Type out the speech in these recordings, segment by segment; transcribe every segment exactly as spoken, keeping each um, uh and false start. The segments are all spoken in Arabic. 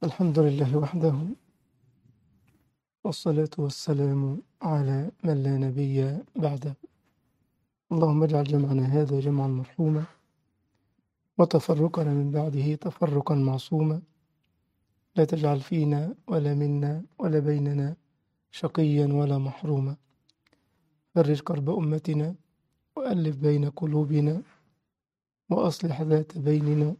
الحمد لله وحده، والصلاة والسلام على من لا نبي بعده. اللهم اجعل جمعنا هذا جمعا مرحوما، وتفرقنا من بعده تفرقا معصوما. لا تجعل فينا ولا منا ولا بيننا شقيا ولا محروما. فرج كرب أمتنا، وألف بين قلوبنا، وأصلح ذات بيننا،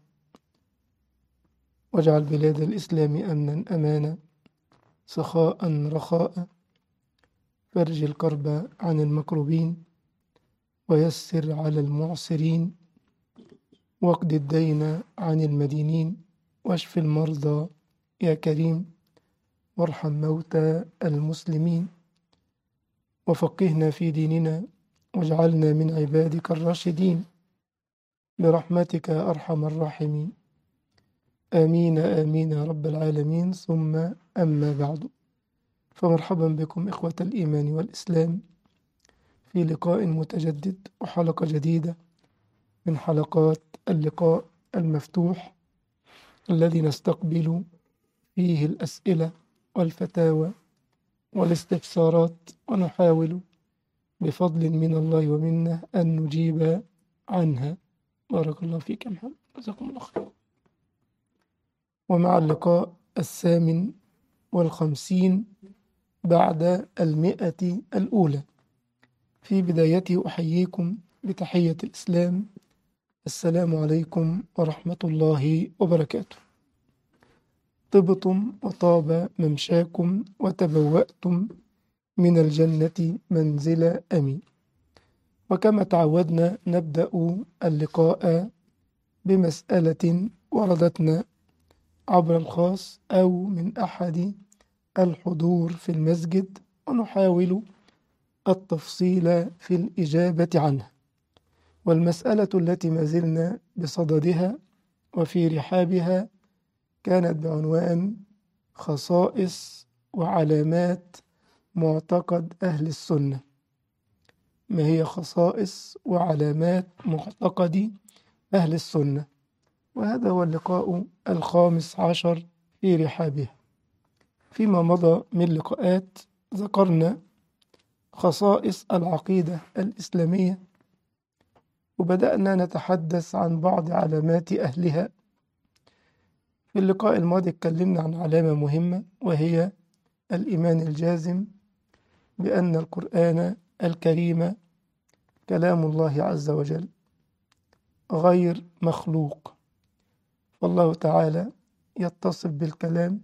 واجعل بلاد الإسلام أمنا أمانا، سخاء رخاء. فرج الكرب عن المكروبين، ويسر على المعسرين، واقض الدين عن المدينين، واشف المرضى يا كريم، وارحم موتى المسلمين، وفقهنا في ديننا، واجعلنا من عبادك الراشدين برحمتك يا أرحم الراحمين. آمين آمين يا رب العالمين. ثم أما بعد، فمرحبا بكم إخوة الإيمان والإسلام في لقاء متجدد وحلقة جديدة من حلقات اللقاء المفتوح، الذي نستقبل فيه الأسئلة والفتاوى والاستفسارات، ونحاول بفضل من الله ومنه أن نجيب عنها. بارك الله فيك يا محمد، جزاكم الله خير. ومع اللقاء الثامن والخمسين بعد المئة الأولى، في بدايته أحييكم بتحية الإسلام: السلام عليكم ورحمة الله وبركاته. طبتم وطاب ممشاكم، وتبوأتم من الجنة منزل أمين. وكما تعودنا نبدأ اللقاء بمسألة وردتنا عبر الخاص أو من أحد الحضور في المسجد، ونحاول التفصيل في الإجابة عنها. والمسألة التي ما زلنا بصددها وفي رحابها كانت بعنوان خصائص وعلامات معتقد أهل السنة. ما هي خصائص وعلامات معتقد أهل السنة؟ وهذا هو اللقاء الخامس عشر في رحابها. فيما مضى من لقاءات ذكرنا خصائص العقيدة الإسلامية، وبدأنا نتحدث عن بعض علامات أهلها. في اللقاء الماضي اتكلمنا عن علامة مهمة، وهي الإيمان الجازم بأن القرآن الكريم كلام الله عز وجل غير مخلوق. والله تعالى يتصف بالكلام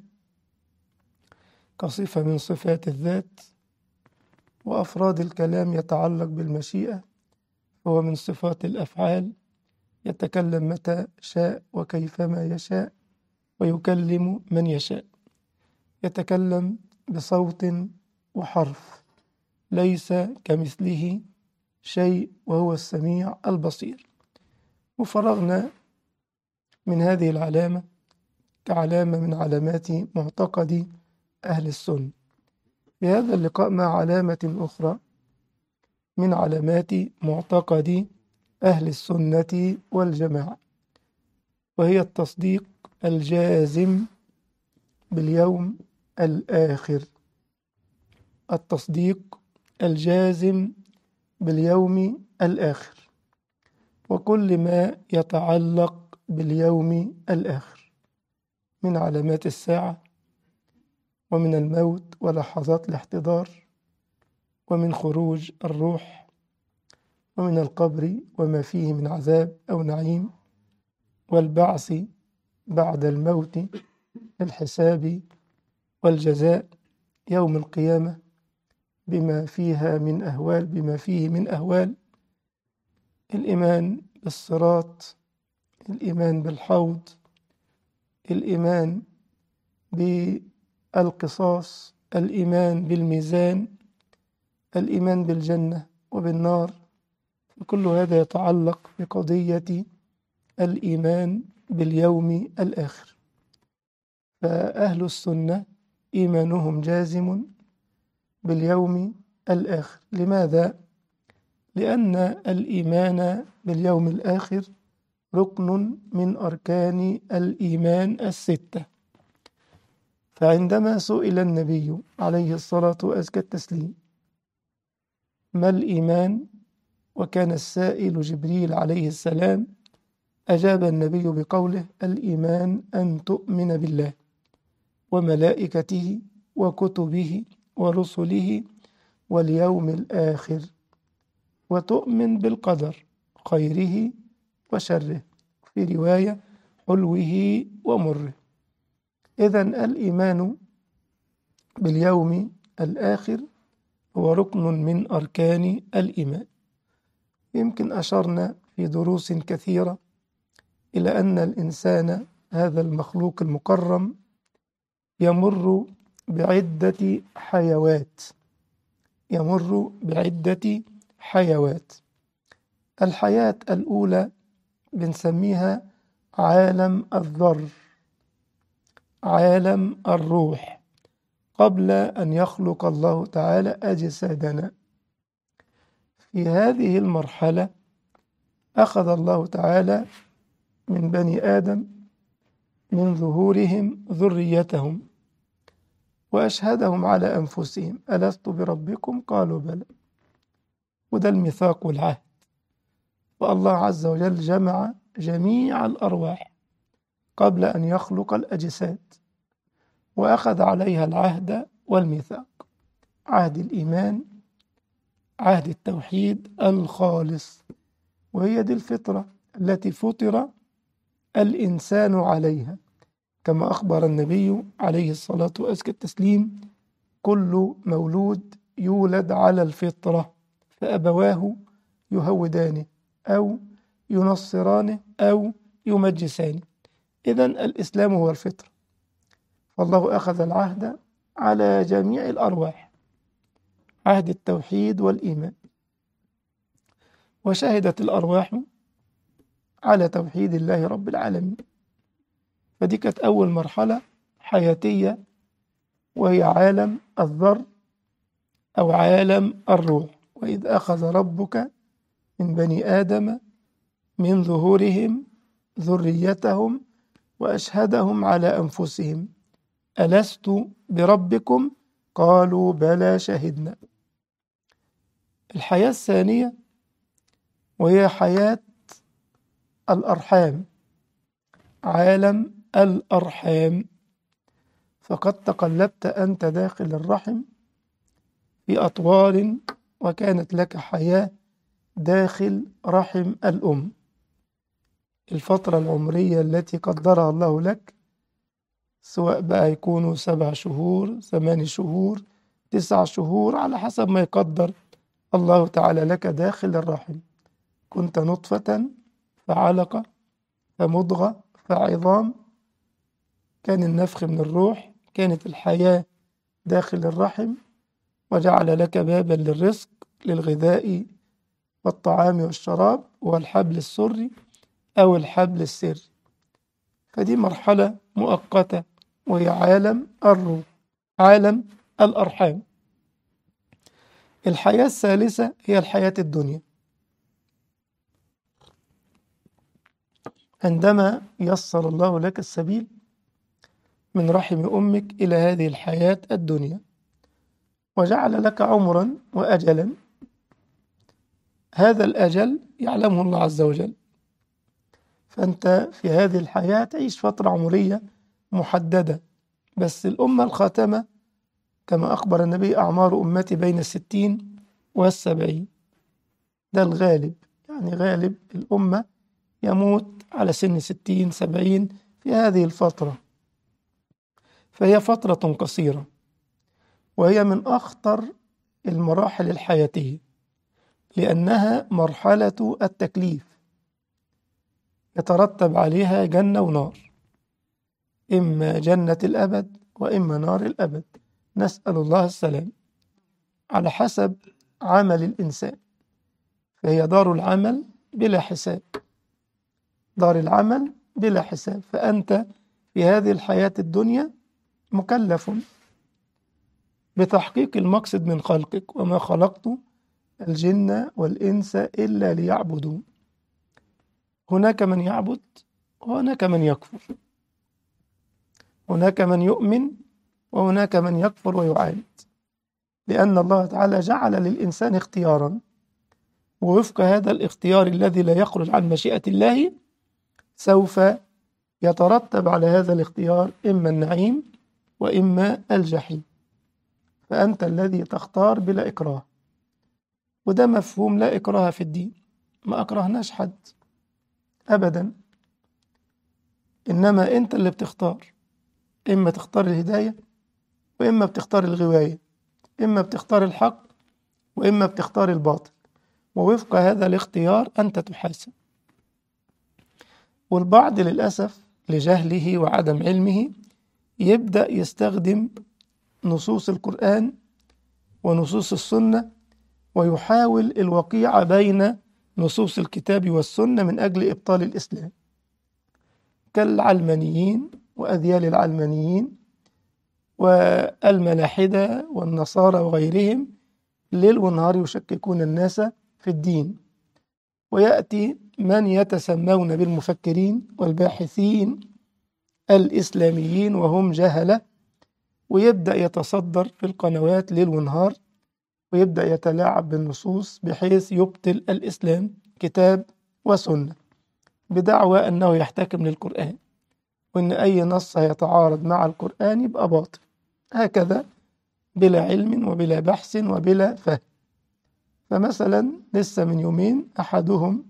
كصفة من صفات الذات، وأفراد الكلام يتعلق بالمشيئة، هو من صفات الأفعال، يتكلم متى شاء وكيفما يشاء، ويكلم من يشاء. يتكلم بصوت وحرف، ليس كمثله شيء، وهو السميع البصير. وفرغنا من هذه العلامة كعلامة من علامات معتقد أهل السنة. في هذا اللقاء مع علامة أخرى من علامات معتقد أهل السنة والجماعة، وهي التصديق الجازم باليوم الآخر. التصديق الجازم باليوم الآخر، وكل ما يتعلق باليوم الآخر من علامات الساعة، ومن الموت ولحظات الاحتضار، ومن خروج الروح، ومن القبر وما فيه من عذاب أو نعيم، والبعث بعد الموت، الحساب والجزاء يوم القيامة بما فيها من أهوال بما فيه من أهوال، الإيمان بالصراط، الإيمان بالحوض، الإيمان بالقصاص، الإيمان بالميزان، الإيمان بالجنة وبالنار. كل هذا يتعلق بقضية الإيمان باليوم الآخر. فأهل السنة إيمانهم جازم باليوم الآخر. لماذا؟ لأن الإيمان باليوم الآخر ركن من أركان الإيمان الستة، فعندما سئل النبي عليه الصلاة وأزكى التسليم ما الإيمان، وكان السائل جبريل عليه السلام، أجاب النبي بقوله: الإيمان أن تؤمن بالله وملائكته وكتبه ورسله واليوم الآخر، وتؤمن بالقدر خيره وشره، في رواية حلوه ومره. إذن الإيمان باليوم الآخر هو ركن من أركان الإيمان. يمكن أشرنا في دروس كثيرة إلى أن الإنسان هذا المخلوق المكرم يمر بعدة حيوات يمر بعدة حيوات الحياة الأولى بنسميها عالم الذر، عالم الروح، قبل أن يخلق الله تعالى أجسادنا. في هذه المرحلة أخذ الله تعالى من بني آدم من ظهورهم ذريتهم وأشهدهم على أنفسهم: ألست بربكم؟ قالوا بلى. وده الميثاق والعهد. والله عز وجل جمع جميع الأرواح قبل أن يخلق الأجساد وأخذ عليها العهد والميثاق، عهد الإيمان، عهد التوحيد الخالص، وهي دي الفطرة التي فطر الإنسان عليها، كما أخبر النبي عليه الصلاة وأزكى التسليم: كل مولود يولد على الفطرة فأبواه يهودانه أو ينصرانه أو يمجسانه. إذن الإسلام هو الفطرة، فالله أخذ العهد على جميع الأرواح، عهد التوحيد والإيمان، وشهدت الأرواح على توحيد الله رب العالمين. فدي كانت أول مرحلة حياتية، وهي عالم الذر أو عالم الروح. وإذ أخذ ربك من بني آدم من ظهورهم ذريتهم وأشهدهم على أنفسهم: ألست بربكم؟ قالوا بلى شهدنا. الحياة الثانية وهي حياة الأرحام، عالم الأرحام. فقد تقلبت أنت داخل الرحم في أطوار، وكانت لك حياة داخل رحم الأم. الفترة العمرية التي قدرها الله لك، سواء بقى يكونوا سبع شهور، ثمان شهور، تسع شهور، على حسب ما يقدر الله تعالى لك داخل الرحم. كنت نطفة فعلقة فمضغة فعظام، كان النفخ من الروح، كانت الحياة داخل الرحم، وجعل لك بابا للرزق، للغذاء والطعام والشراب، والحبل السري أو الحبل السري. فدي مرحلة مؤقتة، وهي عالم الروح، عالم الأرحام. الحياة الثالثة هي الحياة الدنيا، عندما يسر الله لك السبيل من رحم أمك إلى هذه الحياة الدنيا، وجعل لك عمرا وأجلا. هذا الأجل يعلمه الله عز وجل، فأنت في هذه الحياة تعيش فترة عمرية محددة. بس الأمة الخاتمة كما أخبر النبي: أعمار أمتي بين الستين والسبعين. ده الغالب، يعني غالب الأمة يموت على سن ستين سبعين في هذه الفترة. فهي فترة قصيرة، وهي من أخطر المراحل الحياتية، لأنها مرحلة التكليف، يترتب عليها جنة ونار، إما جنة الأبد وإما نار الأبد، نسأل الله السلام، على حسب عمل الإنسان. فهي دار العمل بلا حساب، دار العمل بلا حساب. فأنت في هذه الحياة الدنيا مكلف بتحقيق المقصد من خلقك: وما خلقت الجن والإنس إلا ليعبدون. هناك من يعبد وهناك من يكفر، هناك من يؤمن وهناك من يكفر ويعاند، لأن الله تعالى جعل للإنسان اختيارا، ووفق هذا الاختيار الذي لا يخرج عن مشيئة الله سوف يترتب على هذا الاختيار إما النعيم وإما الجحيم، فأنت الذي تختار بلا إكراه. وده مفهوم لا إكراه في الدين، ما أكرهناش حد أبدا، إنما أنت اللي بتختار، إما تختار الهداية وإما بتختار الغواية، إما بتختار الحق وإما بتختار الباطل، ووفق هذا الاختيار أنت تحاسب. والبعض للأسف لجهله وعدم علمه يبدأ يستخدم نصوص القرآن ونصوص السنة ويحاول الوقيعة بين نصوص الكتاب والسنة من أجل إبطال الإسلام، كالعلمانيين وأذيال العلمانيين والملاحدة والنصارى وغيرهم، ليل ونهار يشككون الناس في الدين. ويأتي من يتسمون بالمفكرين والباحثين الإسلاميين وهم جهلة، ويبدأ يتصدر في القنوات ليل ونهار ويبدأ يتلاعب بالنصوص بحيث يبطل الإسلام كتاب وسنة، بدعوى أنه يحتكم للقرآن، وأن أي نص يتعارض مع القرآن يبقى باطل، هكذا بلا علم وبلا بحث وبلا فهم. فمثلا لسه من يومين أحدهم،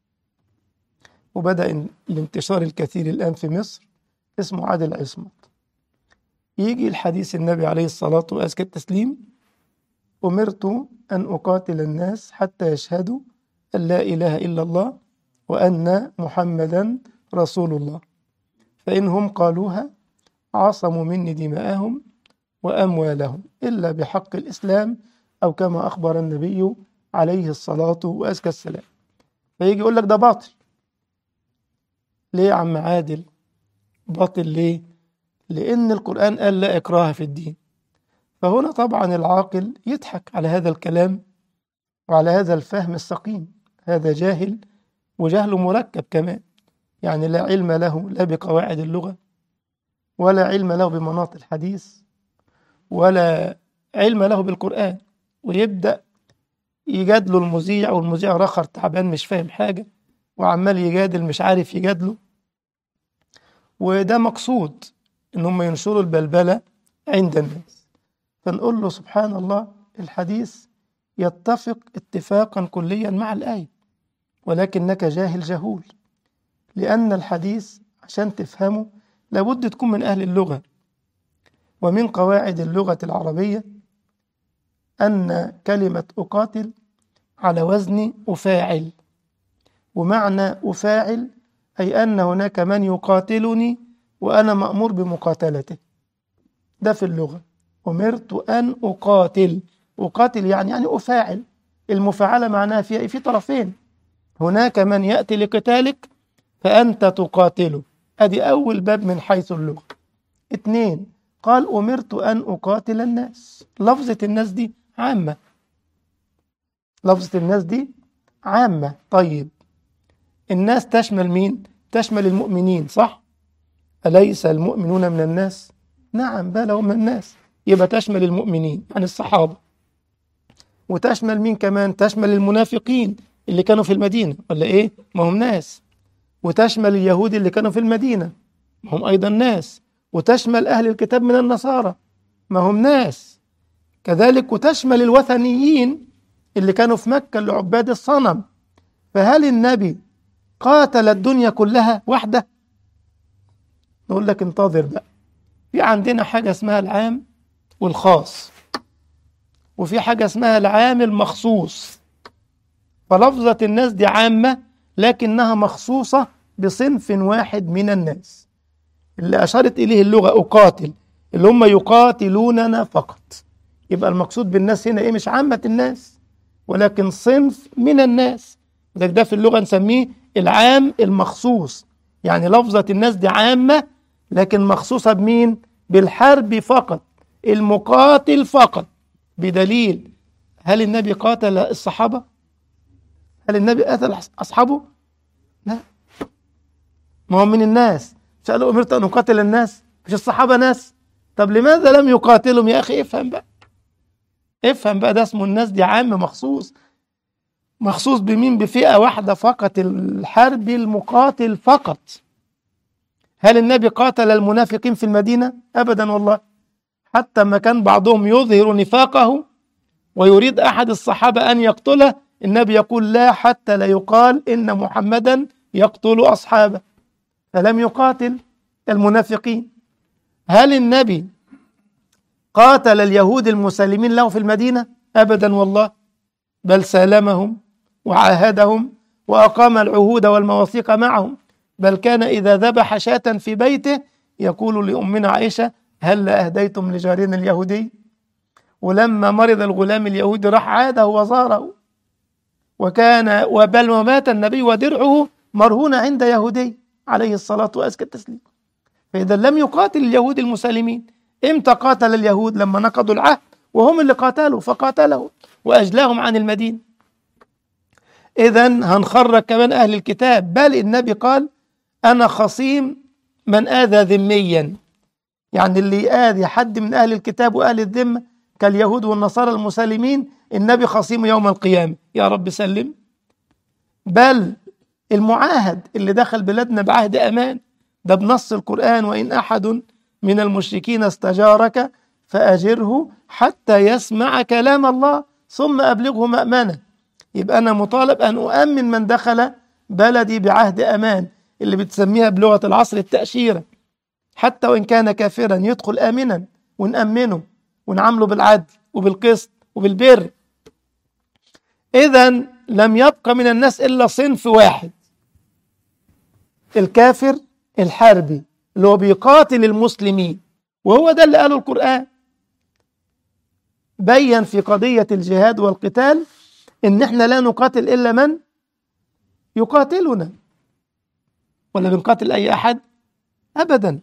وبدأ الانتشار الكثير الآن في مصر، اسمه عادل عصمت، يجي الحديث النبي عليه الصلاة وأزكى التسليم: أمرت أن أقاتل الناس حتى يشهدوا أن لا إله إلا الله وأن محمدا رسول الله، فإنهم قالوها عصموا مني دماءهم وأموالهم إلا بحق الإسلام، أو كما أخبر النبي عليه الصلاة وأزكى السلام. فيجي يقول لك ده باطل. ليه يا عم عادل باطل؟ ليه؟ لأن القرآن قال لا إكراه في الدين. فهنا طبعا العاقل يضحك على هذا الكلام وعلى هذا الفهم السقيم. هذا جاهل، وجهل مركب كمان، يعني لا علم له لا بقواعد اللغة، ولا علم له بمناط الحديث، ولا علم له بالقرآن، ويبدأ يجادله المذيع، والمذيع رخر تعبان مش فاهم حاجة وعمال يجادل مش عارف يجادله. وده مقصود إن هم ينشروا البلبلة عند الناس. فنقول له سبحان الله، الحديث يتفق اتفاقا كليا مع الآية، ولكنك جاهل جهول، لأن الحديث عشان تفهمه لابد تكون من أهل اللغة. ومن قواعد اللغة العربية أن كلمة أقاتل على وزن أفاعل، ومعنى أفاعل أي أن هناك من يقاتلني وأنا مأمور بمقاتلته. ده في اللغة. أمرت أن أقاتل، أقاتل يعني يعني أفاعل. المفاعلة معناها فيها في طرفين، هناك من يأتي لقتالك فأنت تقاتله. أدي أول باب من حيث اللغة. اثنين، قال أمرت أن أقاتل الناس. لفظة الناس دي عامة، لفظة الناس دي عامة. طيب الناس تشمل مين؟ تشمل المؤمنين، صح؟ أليس المؤمنون من الناس؟ نعم بلى هم من الناس، يبقى تشمل المؤمنين عن الصحابة. وتشمل مين كمان؟ تشمل المنافقين اللي كانوا في المدينة، ولا إيه؟ ما هم ناس. وتشمل اليهود اللي كانوا في المدينة، ما هم أيضا ناس. وتشمل أهل الكتاب من النصارى، ما هم ناس كذلك. وتشمل الوثنيين اللي كانوا في مكة لعباد الصنم. فهل النبي قاتل الدنيا كلها وحده؟ نقول لك انتظر بقى، في عندنا حاجة اسمها العام والخاص، وفي حاجة اسمها العام المخصوص. فلفظة الناس دي عامة لكنها مخصوصة بصنف واحد من الناس اللي أشارت إليه اللغة، أقاتل، اللي هم يقاتلوننا فقط. يبقى المقصود بالناس هنا إيه؟ مش عامة الناس، ولكن صنف من الناس. ده في اللغة نسميه العام المخصوص. يعني لفظة الناس دي عامة لكن مخصوصة بمين؟ بالحرب فقط، المقاتل فقط. بدليل، هل النبي قاتل الصحابة؟ هل النبي قتل أصحابه؟ لا. ما هو من الناس. سألوا أمرت أن أقاتل الناس، مش الصحابة ناس؟ طب لماذا لم يقاتلهم يا أخي؟ افهم بقى، افهم بقى، ده اسمه الناس دي عام مخصوص. مخصوص بمين؟ بفئة واحدة فقط، الحرب المقاتل فقط. هل النبي قاتل المنافقين في المدينة؟ أبدا والله. حتى ما كان بعضهم يظهر نفاقه ويريد أحد الصحابة أن يقتله، النبي يقول لا، حتى لا يقال إن محمدا يقتل أصحابه، فلم يقاتل المنافقين. هل النبي قاتل اليهود المسلمين له في المدينة؟ أبدا والله، بل سالمهم وعاهدهم وأقام العهود والمواثيق معهم، بل كان إذا ذبح شاة في بيته يقول لأمنا عائشة هل أهديتم لجارنا اليهودي؟ ولما مرض الغلام اليهودي راح عاده وزاره، وكان وبل ومات النبي ودرعه مرهون عند يهودي عليه الصلاة وأزكى التسليم. فإذا لم يقاتل اليهود المسالمين، إمتى قاتل اليهود؟ لما نقضوا العهد، وهم اللي قاتلوا، فقاتلهم وأجلاهم عن المدينة. إذن هنخرج كمان أهل الكتاب، بل النبي قال أنا خصيم من آذى ذميا، يعني اللي يآذي حد من أهل الكتاب وأهل الذمة كاليهود والنصارى المسالمين، النبي خصيم يوم القيامة، يا رب سلم. بل المعاهد اللي دخل بلادنا بعهد أمان، ده بنص القرآن وإن أحد من المشركين استجارك فأجره حتى يسمع كلام الله ثم أبلغه مأمنه. يبقى أنا مطالب أن أؤمن من دخل بلدي بعهد أمان، اللي بتسميها بلغة العصر التأشيرة، حتى وإن كان كافرا يدخل آمنا ونأمنه ونعامله بالعدل وبالقسط وبالبر. إذن لم يبقى من الناس إلا صنف واحد، الكافر الحربي اللي هو بيقاتل المسلمين، وهو ده اللي قاله القرآن. بين في قضية الجهاد والقتال إن إحنا لا نقاتل إلا من يقاتلنا، ولا بنقاتل أي أحد؟ أبدا.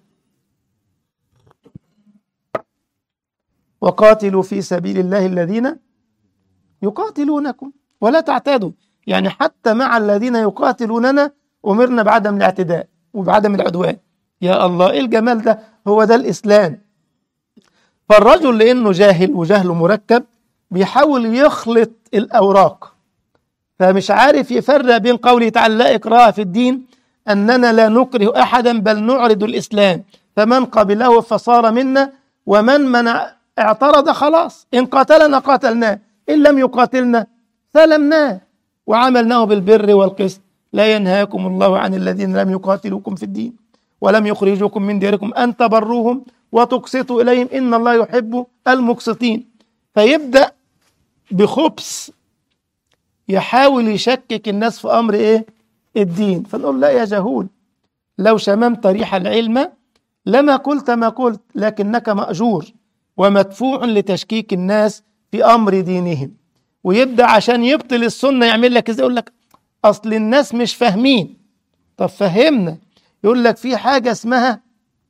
وقاتلوا في سبيل الله الذين يقاتلونكم ولا تعتادوا، يعني حتى مع الذين يقاتلوننا أمرنا بعدم الاعتداء وبعدم العدوان. يا الله إيه الجمال ده، هو ده الإسلام. فالرجل لأنه جاهل وجهله مركب بيحاول يخلط الأوراق، فمش عارف يفرق بين قوله تعالى لا إكراه في الدين، أننا لا نكره أحدا بل نعرض الإسلام، فمن قبله فصار منا، ومن منع اعترض خلاص، إن قاتلنا قاتلناه، إن لم يقاتلنا سلمناه وعملناه بالبر والقسط. لا ينهاكم الله عن الذين لم يقاتلوكم في الدين ولم يخرجوكم من ديركم أن تبروهم وتقسطوا إليهم إن الله يحب المقسطين. فيبدأ بخبث يحاول يشكك الناس في أمر إيه؟ الدين. فنقول لا يا جهول، لو شممت ريح العلم لما قلت ما قلت، لكنك مأجور ومدفوع لتشكيك الناس في أمر دينهم. ويبدأ عشان يبطل السنة يعمل لك إزاي؟ يقول لك أصل الناس مش فاهمين. طب فهمنا. يقول لك في حاجة اسمها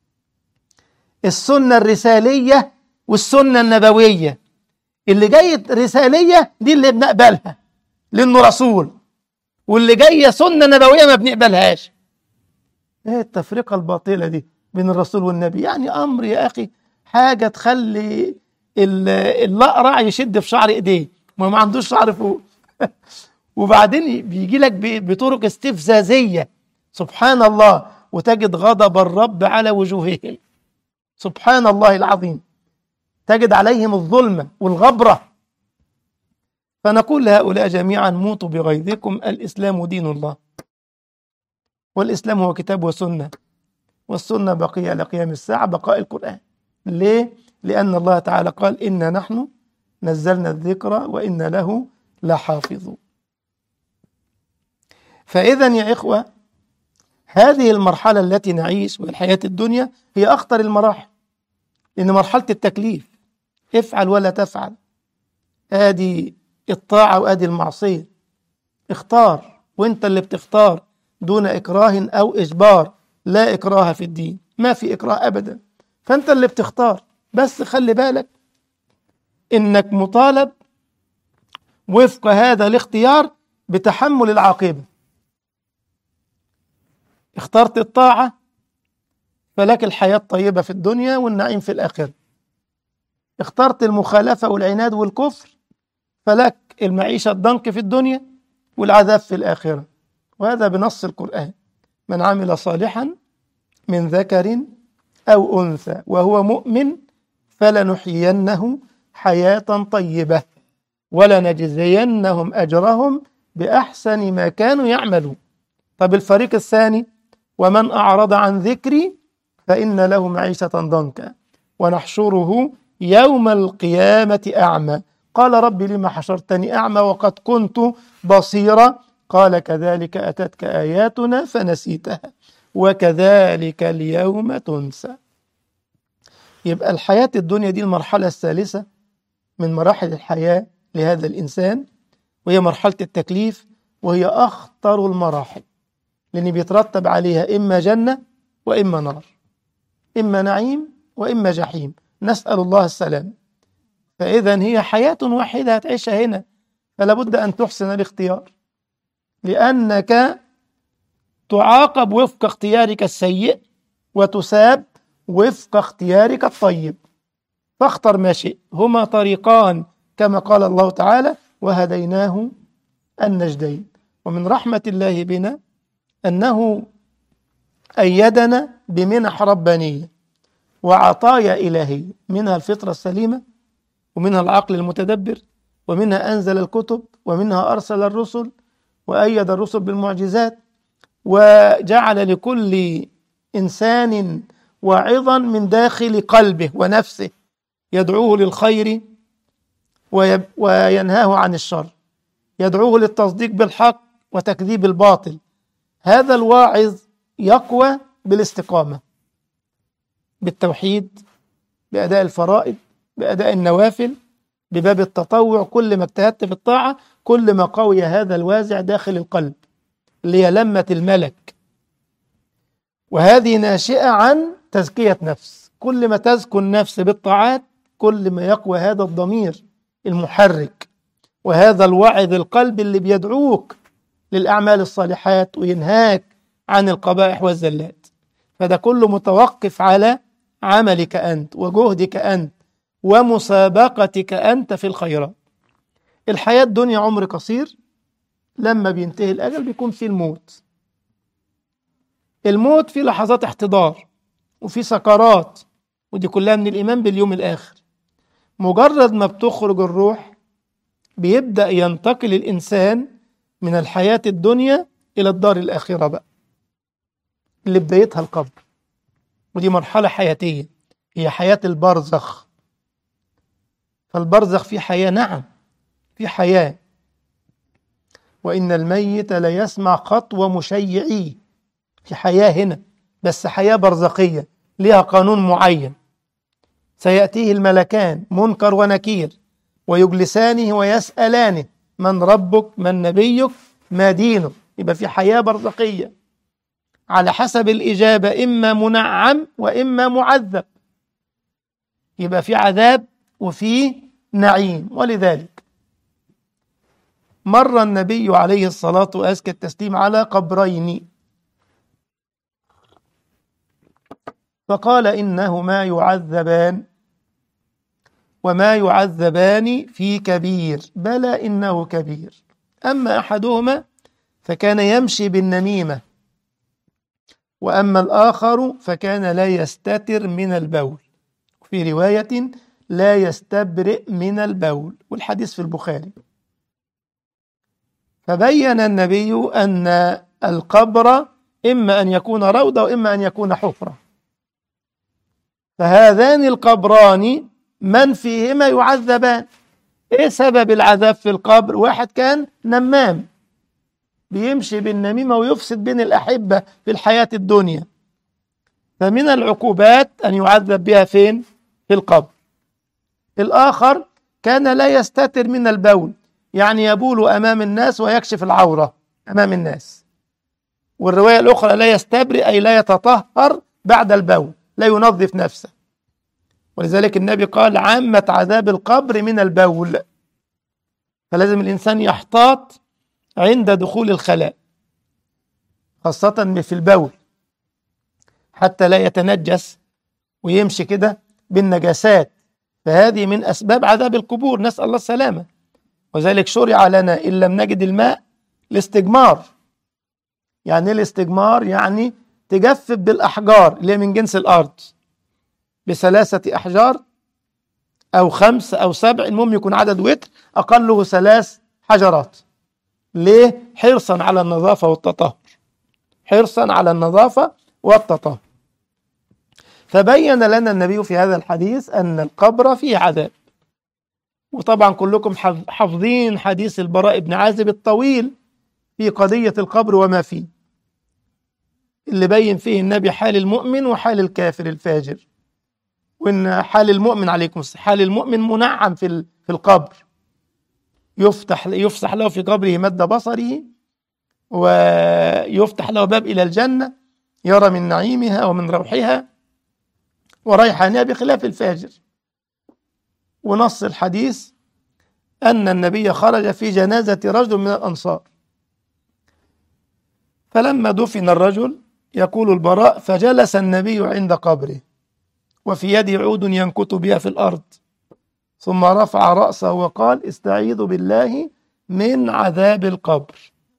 السنة الرسالية والسنة النبوية، اللي جاية رسالية دي اللي بنقبلها لأنه رسول، واللي جاية سنة نبوية ما بنقبلهاش. ايه التفرقة الباطلة دي بين الرسول والنبي؟ يعني أمر يا أخي حاجة تخلي الأقرع يشد في شعر إيديه ما ما عندوش شعر فوق. وبعدين بيجي لك بطرق استفزازية سبحان الله، وتجد غضب الرب على وجوههم سبحان الله العظيم، تجد عليهم الظلم والغبرة. فنقول لهؤلاء جميعا موتوا بغيظكم، الإسلام دين الله، والإسلام هو كتاب وسنة، والسنة بقية لقيام الساعة بقاء القرآن. ليه؟ لأن الله تعالى قال إنا نحن نزلنا الذكر وإنا له لحافظون. فإذا يا إخوة هذه المرحلة التي نعيش والحياة الدنيا هي أخطر المراحل، لأن مرحلة التكليف افعل ولا تفعل، آدي الطاعة وآدي المعصية، اختار وانت اللي بتختار دون إكراه أو إجبار. لا إكراه في الدين، ما في إكراه أبدا، فانت اللي بتختار. بس خلي بالك إنك مطالب وفق هذا الاختيار بتحمل العاقبة. اخترت الطاعة فلك الحياة الطيبة في الدنيا والنعيم في الآخرة. اخترت المخالفة والعناد والكفر، فلك المعيشة الضنك في الدنيا والعذاب في الآخرة. وهذا بنص القرآن: من عمل صالحا من ذكر أو أنثى وهو مؤمن فلنحيينه حياة طيبة ولنجزينهم أجرهم بأحسن ما كانوا يعملون. طب الفريق الثاني: ومن أعرض عن ذكري فإن له معيشة ضنكا ونحشره يوم القيامة أعمى قال رب لم حشرتني أعمى وقد كنت بصيرا قال كذلك أتتك آياتنا فنسيتها وكذلك اليوم تنسى. يبقى الحياة الدنيا دي المرحلة الثالثة من مراحل الحياة لهذا الإنسان، وهي مرحلة التكليف، وهي أخطر المراحل، لأن بيترتب عليها إما جنة وإما نار، إما نعيم وإما جحيم، نسأل الله السلام. فإذا هي حياة واحدة هتعيشها هنا، فلا بد أن تحسن الاختيار، لأنك تعاقب وفق اختيارك السيء وتساب وفق اختيارك الطيب، فاختر ما شئت. هما طريقان كما قال الله تعالى: وهديناه النجدين. ومن رحمة الله بنا أنه أيدنا بمنح ربانية وعطايا إلهية، منها الفطرة السليمة، ومنها العقل المتدبر، ومنها أنزل الكتب، ومنها أرسل الرسل وأيد الرسل بالمعجزات، وجعل لكل إنسان واعظا من داخل قلبه ونفسه يدعوه للخير وينهاه عن الشر، يدعوه للتصديق بالحق وتكذيب الباطل. هذا الواعظ يقوى بالاستقامة، بالتوحيد، بأداء الفرائض، بأداء النوافل، بباب التطوع. كل ما اجتهدت في الطاعة كل ما قوي هذا الوازع داخل القلب اللي هي لمة الملك، وهذه ناشئة عن تزكية نفس. كل ما تزكو النفس بالطاعات كل ما يقوى هذا الضمير المحرك وهذا الواعظ القلب اللي بيدعوك للأعمال الصالحات وينهاك عن القبائح والزلات. فده كله متوقف على عملك أنت وجهدك أنت ومسابقتك أنت في الخيرات. الحياة الدنيا عمر قصير، لما بينتهي الأجل بيكون فيه الموت. الموت في لحظات احتضار وفي سكرات، ودي كلها من الإيمان باليوم الآخر. مجرد ما بتخرج الروح بيبدأ ينتقل الإنسان من الحياة الدنيا إلى الدار الآخرة بقى، اللي بدايتها القبر، ودي مرحلة حياتية، هي حياة البرزخ. فالبرزخ في حياة، نعم في حياة. وإن الميت لا يسمع خطوة مشيعيه، في حياة هنا، بس حياة برزخية لها قانون معين. سيأتيه الملكان منكر ونكير ويجلسانه ويسألانه: من ربك؟ من نبيك؟ ما دينك؟ يبقى في حياة برزخية على حسب الإجابة، إما منعم وإما معذب، يبقى في عذاب وفي نعيم. ولذلك مر النبي عليه الصلاة وأزكى التسليم على قبرين فقال: إنهما يعذبان وما يعذبان في كبير، بلى إنه كبير. أما أحدهما فكان يمشي بالنميمة، وأما الآخر فكان لا يستتر من البول، في رواية لا يستبرئ من البول، والحديث في البخاري. فبين النبي أن القبر إما أن يكون روضة وإما أن يكون حفرة، فهذان القبران من فيهما يعذبان. إيه سبب العذاب في القبر؟ واحد كان نمام بيمشي بالنميمة ويفسد بين الأحبة في الحياة الدنيا، فمن العقوبات أن يعذب بها فين؟ في القبر. الآخر كان لا يستتر من البول، يعني يبول أمام الناس ويكشف العورة أمام الناس. والرواية الأخرى لا يستبرئ، أي لا يتطهر بعد البول، لا ينظف نفسه. ولذلك النبي قال: عامة عذاب القبر من البول. فلازم الإنسان يحتاط عند دخول الخلاء، خاصة في البول، حتى لا يتنجس ويمشي كده بالنجاسات، فهذه من أسباب عذاب القبور، نسأل الله السلامة. وذلك شرع لنا إن لم نجد الماء الاستجمار. يعني إيه الاستجمار؟ يعني تجفف بالأحجار اللي هي من جنس الأرض، بثلاثة أحجار أو خمس أو سبع، المهم يكون عدد وتر أقله ثلاث حجرات. ليه؟ حرصا على النظافة والتطهر، حرصا على النظافة والتطهر. فبين لنا النبي في هذا الحديث أن القبر فيه عذاب. وطبعا كلكم حافظين حديث البراء بن عازب الطويل في قضية القبر وما فيه، اللي بين فيه النبي حال المؤمن وحال الكافر الفاجر، وإن حال المؤمن عليكم السلام، حال المؤمن منعم في في القبر، يفتح يفسح له في قبره مد بصره، ويفتح له باب إلى الجنة يرى من نعيمها ومن روحها وريحانها، بخلاف الفاجر. ونص الحديث أن النبي خرج في جنازة رجل من الأنصار، فلما دفن الرجل يقول البراء فجلس النبي عند قبره وفي يده عود ينكت بها في الأرض، ثم رفع رأسه وقال استعيذ بالله من عذاب القبر.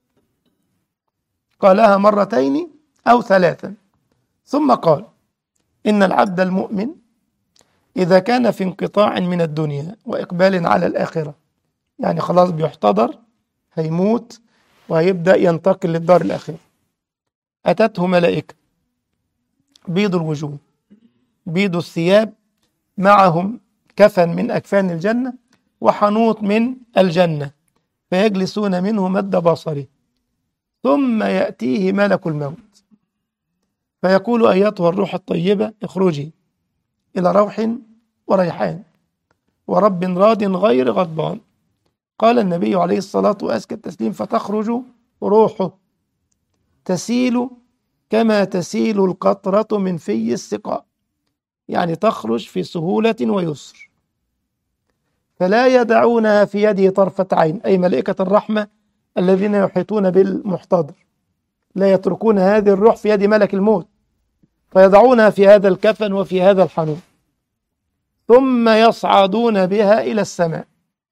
قالها مرتين أو ثلاثا، ثم قال إن العبد المؤمن إذا كان في انقطاع من الدنيا وإقبال على الآخرة، يعني خلاص بيحتضر هيموت وهيبدأ ينتقل للدار الآخرة، أتته ملائكة بيض الوجوه بيض الثياب، معهم كفن من أكفان الجنة وحنوط من الجنة، فيجلسون منه مد بصره، ثم يأتيه ملك الموت فيقول أيتها الروح الطيبة اخرجي إلى روح وريحان ورب راض غير غضبان. قال النبي عليه الصلاة وأزكى التسليم فتخرج روحه تسيل كما تسيل القطرة من في السقاء، يعني تخرج في سهولة ويسر، فلا يدعونها في يده طرفة عين، أي ملائكة الرحمة الذين يحيطون بالمحتضر لا يتركون هذه الروح في يد ملك الموت، فيضعونها في هذا الكفن وفي هذا الحنوط، ثم يصعدون بها إلى السماء،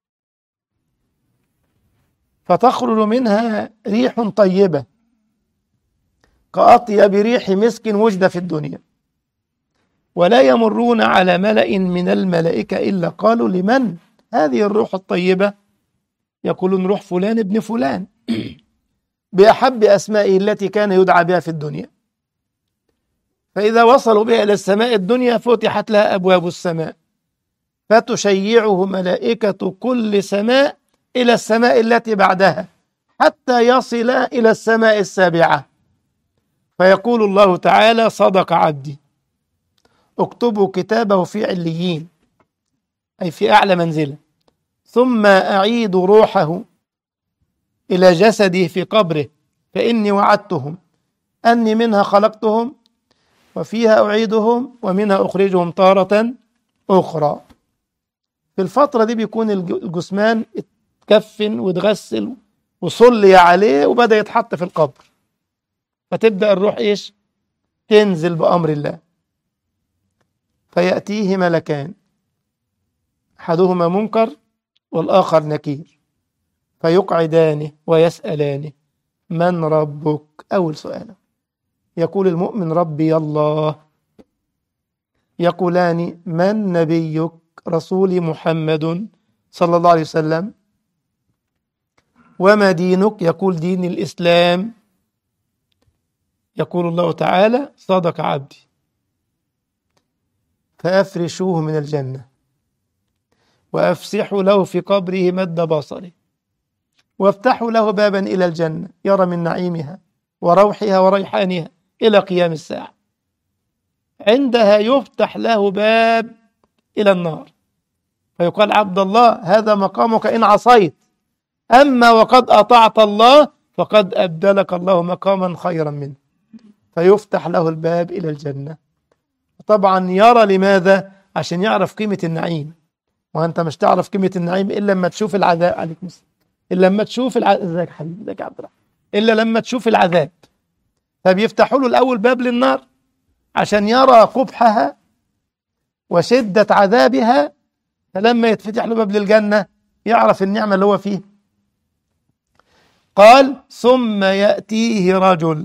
فتخرج منها ريح طيبة كأطيب ريح مسك وجد في الدنيا، ولا يمرون على ملأ من الملائكة إلا قالوا لمن هذه الروح الطيبة؟ يقولون روح فلان ابن فلان بأحب أسمائه التي كان يدعى بها في الدنيا. فإذا وصلوا بها إلى السماء الدنيا فتحت لها أبواب السماء، فتشيعه ملائكة كل سماء إلى السماء التي بعدها حتى يصل إلى السماء السابعة، فيقول الله تعالى صدق عبدي، اكتبوا كتابه في عليين، أي في أعلى منزله، ثم أعيد روحه إلى جسده في قبره، فإني وعدتهم أني منها خلقتهم وفيها أعيدهم ومنها أخرجهم تارة أخرى. في الفترة دي بيكون الجثمان اتكفن واتغسل وصلي عليه وبدأ يتحط في القبر، فتبدأ الروح إيش؟ تنزل بأمر الله، فيأتيه ملكان أحدهما منكر والآخر نكير، فيقعدانه ويسألانه من ربك؟ أول سؤال، يقول المؤمن ربي الله، يقولان من نبيك؟ رسولي محمد صلى الله عليه وسلم. وما دينك؟ يقول دين الإسلام. يقول الله تعالى صدق عبدي، فأفرشوه من الجنة وأفسحوا له في قبره مد بصره وافتحوا له بابا إلى الجنة يرى من نعيمها وروحها وريحانها إلى قيام الساعة، عندها يفتح له باب إلى النار فيقال عبد الله هذا مقامك إن عصيت، أما وقد أطعت الله فقد أبدلك الله مقاما خيرا منه، فيفتح له الباب إلى الجنة. طبعا يرى لماذا؟ عشان يعرف قيمة النعيم، وأنت مش تعرف قيمة النعيم إلا لما تشوف العذاب. عليكم السلام. إلا لما تشوف العذاب. ازيك يا حبيبي؟ ازيك يا عبد الرحمن؟ إلا لما تشوف العذاب. فبيفتحوا له الأول باب للنار عشان يرى قبحها وشدة عذابها، فلما يتفتح له باب للجنة يعرف النعمة اللي هو فيه. قال ثم يأتيه رجل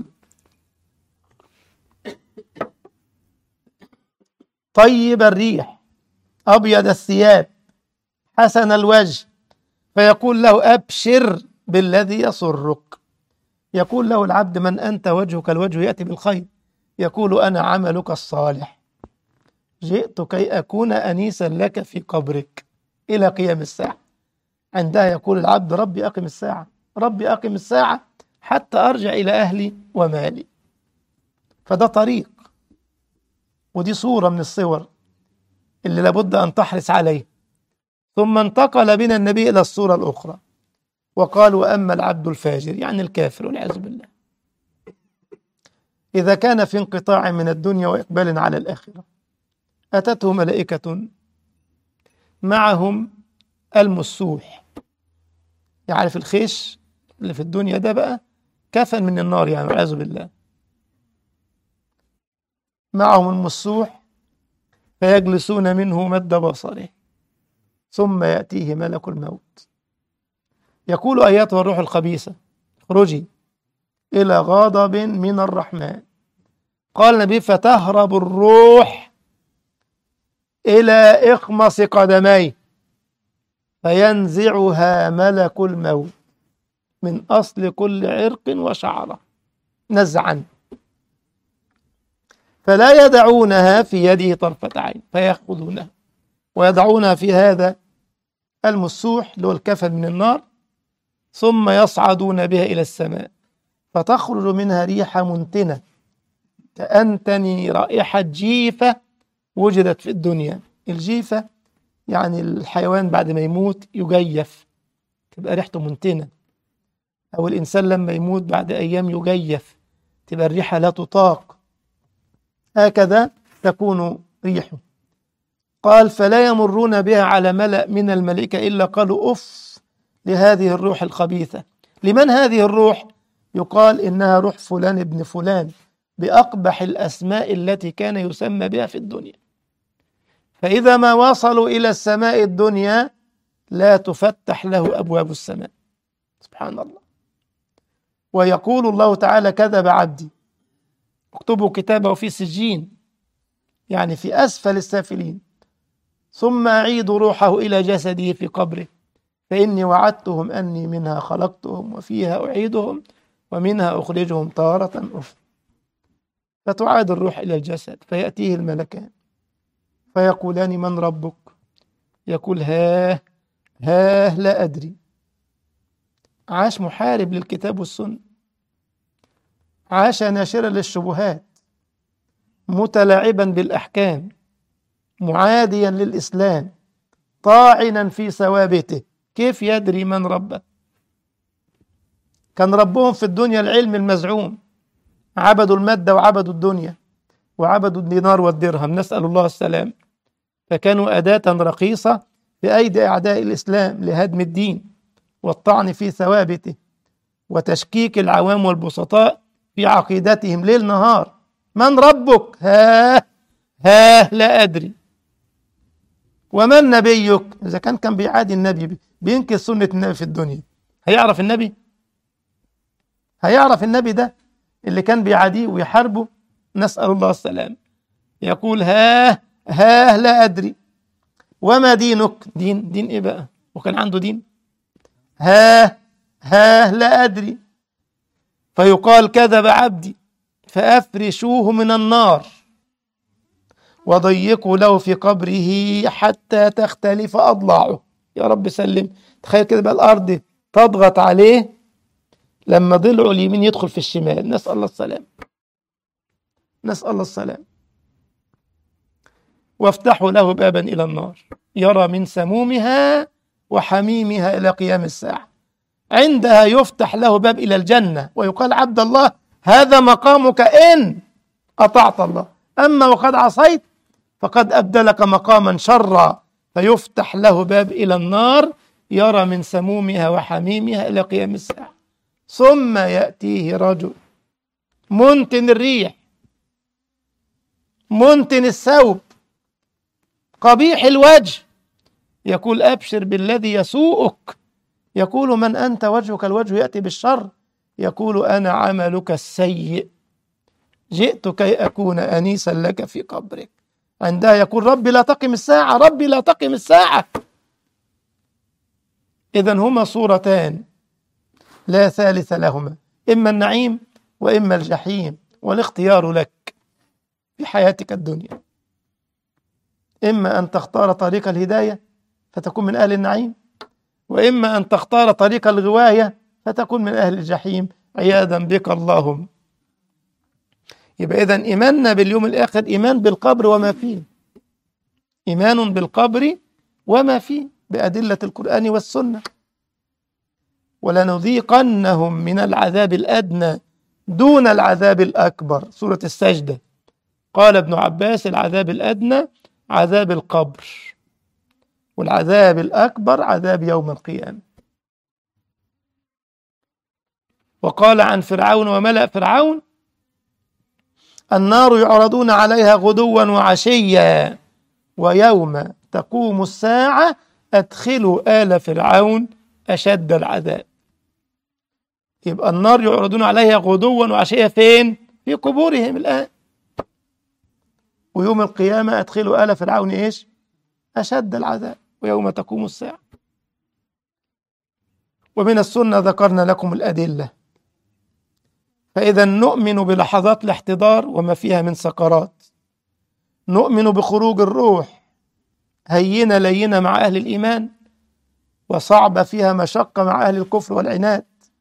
طيب الريح أبيض الثياب حسن الوجه، فيقول له أبشر بالذي يسرك. يقول له العبد من أنت؟ وجهك الوجه يأتي بالخير. يقول أنا عملك الصالح، جئت كي أكون أنيسا لك في قبرك إلى قيام الساعة. عندها يقول العبد ربي أقم الساعة، ربي أقم الساعة حتى أرجع إلى أهلي ومالي. فده طريق، ودي صورة من الصور اللي لابد أن تحرص عليه. ثم انتقل بنا النبي إلى الصورة الأخرى وقال وأما العبد الفاجر، يعني الكافر والعياذ بالله، إذا كان في انقطاع من الدنيا وإقبال على الآخرة، أتته ملائكة معهم المسوح. يعرف الخيش اللي في الدنيا ده بقى كفن من النار يعني والعياذ بالله. معهم المسوح فيجلسون منه مد بصره، ثم يأتيه ملك الموت يقول أيتها الروح الخبيثة اخرجي إلى غضب من الرحمن. قال النبي فتهرب الروح إلى إخمص قدميه فينزعها ملك الموت من أصل كل عرق وشعرة نزعا، فلا يدعونها في يده طرفة عين فيأخذونها ويضعونها في هذا المسوح اللي هو الكفن من النار، ثم يصعدون بها إلى السماء فتخرج منها ريحة منتنة كأنتني رائحة جيفة وجدت في الدنيا. الجيفة يعني الحيوان بعد ما يموت يجيف تبقى ريحته منتنة، أو الإنسان لما يموت بعد أيام يجيف تبقى الريحة لا تطاق، هكذا تكون ريحه. قال فلا يمرون بها على ملأ من الملائكة إلا قالوا أف لهذه الروح الخبيثة. لمن هذه الروح؟ يقال إنها روح فلان ابن فلان بأقبح الأسماء التي كان يسمى بها في الدنيا. فإذا ما وصلوا إلى السماء الدنيا لا تفتح له أبواب السماء. سبحان الله. ويقول الله تعالى كذب عبدي اكتبوا كتابه في سجين، يعني في أسفل السافلين، ثم أعيد روحه إلى جسده في قبره فإني وعدتهم أني منها خلقتهم وفيها أعيدهم ومنها أخرجهم تارة أخرى. فتعاد الروح إلى الجسد فيأتيه الملكان فيقولان من ربك؟ يقول ها ها لا أدري. عاش محارب للكتاب والسنة، عاش ناشرا للشبهات، متلاعبا بالأحكام، معاديا للإسلام، طاعنا في ثوابته. كيف يدري من ربه؟ كان ربهم في الدنيا العلم المزعوم، عبدوا المادة وعبدوا الدنيا وعبدوا الدينار والدرهم، نسأل الله السلام، فكانوا أداة رخيصة في أيدي أعداء الإسلام لهدم الدين والطعن في ثوابته وتشكيك العوام والبسطاء في عقيدتهم ليل نهار. من ربك؟ ها ها لا أدري. ومن نبيك؟ إذا كان كان بيعادي النبي بينكر سنة النبي في الدنيا، هيعرف النبي؟ هيعرف النبي ده اللي كان بيعاديه ويحاربه؟ نسأل الله السلام. يقول ها ها لا أدري. وما دينك؟ دين دين إيه بقى؟ وكان عنده دين؟ ها ها لا أدري. فيقال كذب عبدي فأفرشوه من النار وضيقوا له في قبره حتى تختلف أضلاعه. يا رب سلم. تخيل كده بقى الأرض تضغط عليه لما ضلعه اليمين يدخل في الشمال. نسأل الله السلام، نسأل الله السلام. وافتحوا له بابا إلى النار يرى من سمومها وحميمها إلى قيام الساعة. عندها يفتح له باب إلى الجنة ويقال عبد الله هذا مقامك إن أطعت الله، أما وقد عصيت فقد أبدلك مقاما شرا. فيفتح له باب إلى النار يرى من سمومها وحميمها إلى قيام الساعة. ثم يأتيه رجل منتن الريح منتن الثوب، قبيح الوجه، يقول أبشر بالذي يسوءك. يقول من أنت؟ وجهك الوجه يأتي بالشر. يقول أنا عملك السيء، جئت كي أكون أنيسا لك في قبرك. عندها يقول ربي لا تقم الساعة، ربي لا تقم الساعة. إذن هما صورتان لا ثالث لهما، إما النعيم وإما الجحيم، والاختيار لك في حياتك الدنيا. إما أن تختار طريق الهداية فتكون من أهل النعيم، وإما أن تختار طريق الغواية فتكون من أهل الجحيم عياذا بك اللهم. يبقى إذن إيماننا باليوم الآخر إيمان بالقبر وما فيه، إيمان بالقبر وما فيه بأدلة القرآن والسنة. ولنذيقنهم من العذاب الأدنى دون العذاب الأكبر، سورة السجدة. قال ابن عباس العذاب الأدنى عذاب القبر، والعذاب الأكبر عذاب يوم القيامة. وقال عن فرعون وملأ فرعون النار يعرضون عليها غدوا وعشيا ويوم تقوم الساعة أدخلوا آل فرعون أشد العذاب. يبقى النار يعرضون عليها غدوا وعشيا فين؟ في قبورهم الآن. ويوم القيامة أدخلوا آل فرعون إيش؟ أشد العذاب ويوم تقوم الساعة. ومن السنة ذكرنا لكم الأدلة. فإذا نؤمن بلحظات الاحتضار وما فيها من سكرات، نؤمن بخروج الروح هينة لينة مع أهل الإيمان، وصعبة فيها مشقة مع أهل الكفر والعناد.